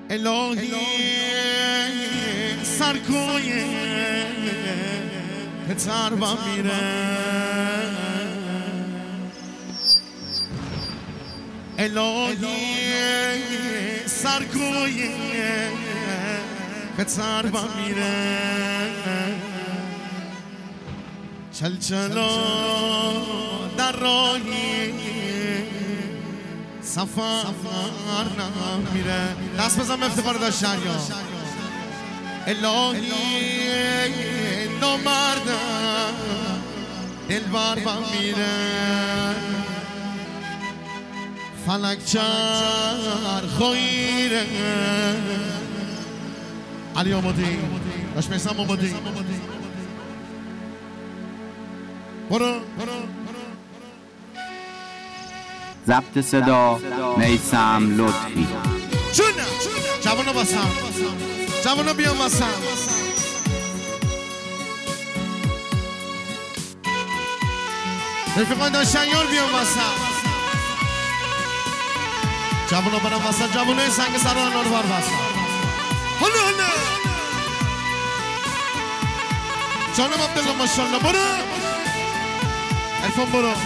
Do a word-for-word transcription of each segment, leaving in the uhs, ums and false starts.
الهی سرکوی پتر با میره الهی سرکوی پتر با میره چل چلا در راهی سفر نمیره دست بزن افتخار داشت شهریا الهی نامردم دلبر با میره فلک چرخویره علی آمادی داشت میسم آمادی برو ضبط صدا میسم لطفی چونه جوانا باسم جوانا بیان باسم رفیقان داشتن یار بیان باسم جوانا برم باسم جوانای سنگ سران رو بر باسم حالا حالا جانم عبدالله ماشالله برو عرفان برو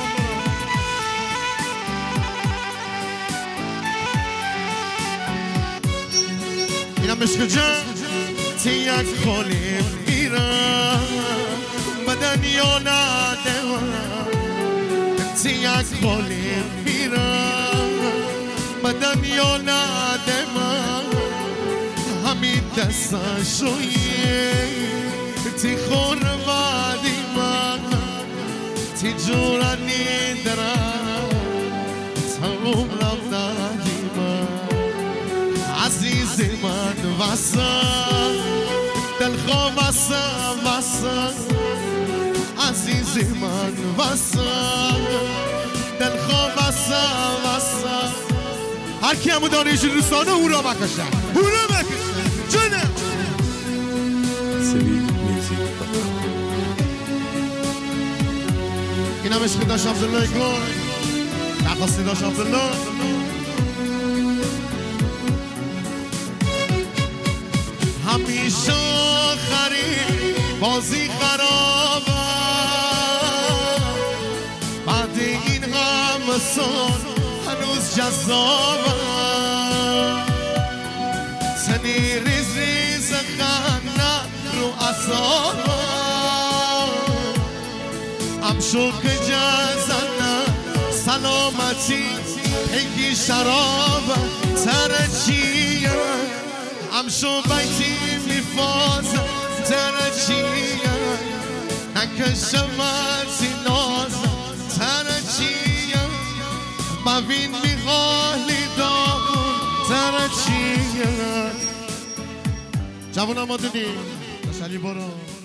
اینم عشق جان تیک خالی میرم بدن یا ندارم تیک خالی میرم بدن یا ندارم همین دستا شویه تی خور وادی من تی جورانی درم تموم رفتادی من عزیز من واسه دلخواه واسه واسه عزیز من واسه دلخواه واسه واسه هر کی همو داره ایشون دوستانه هورا بکشن هورا بکشن جنه این هم عشقی داشت عبدالله گل نخواستی داشت عبدالله همیشه آخری بازی خرابه بعد این همه سال هنوز جذابه تنی ریز ریز خنده رو اصابه امشو که جزنه سلامتی پیگی شرابه ترچیه امشو بیتی میفازه ترچیه نکشمتی نازه ترچیه ببین میخواهی داغون ترچیه جوان ما دیدی شلی برو